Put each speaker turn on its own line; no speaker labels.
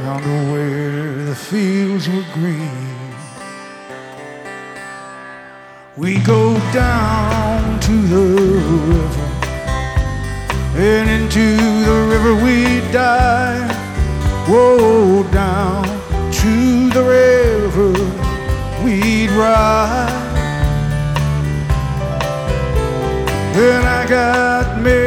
Yonder where the fields were green, we go down to the river, and into the river we dive. Whoa, down to the river we'd ride. Then I got married